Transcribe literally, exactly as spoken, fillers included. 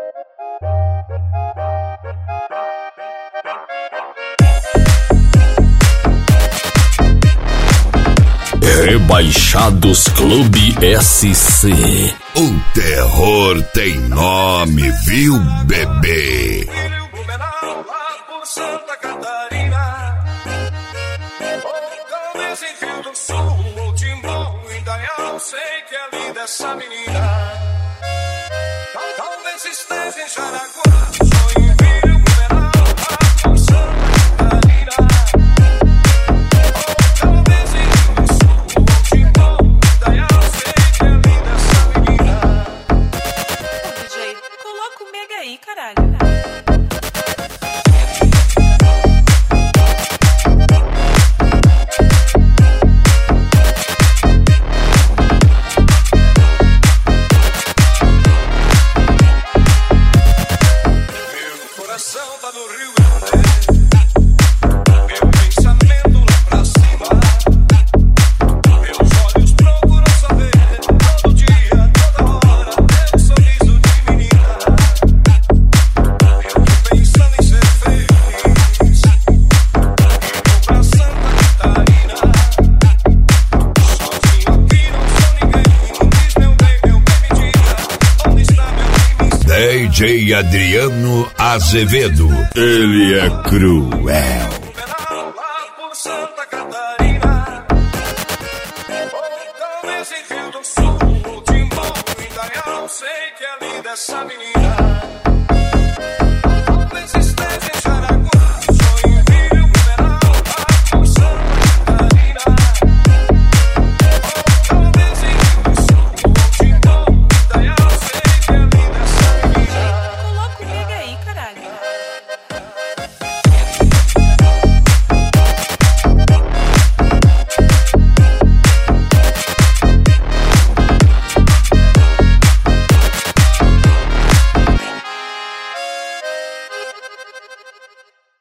Rebaixados Clube S C. O terror tem nome, viu, bebê? Santa Catarina, ou talvez em Rio do Sul, ou Timbó, Indaial, sei que é linda essa menina. Talvez esteja em Jaraguá, só em Rio, Blumenau, lá Santa Catarina, ou talvez em Rio do Sul, ou Timbó, Indaial, sei que é linda essa menina. Ô D J, coloca o mega aí, caralho. Tá no Rio Grande, meu pensamento lá pra cima, meus olhos procuram saber todo dia, toda hora, teu sorriso de menina. Eu tô pensando em ser feliz, eu vou pra Santa Catarina, sozinho aqui não sou ninguém, diz meu bem, meu bem, me diga, onde está meu bem, me D J Adriano Azevedo, ele é cruel. lá por Santa Catarina, ou talvez em Rio do Sul, ou Timbó, Indaial, sei que é linda essa menina. Talvez esteja em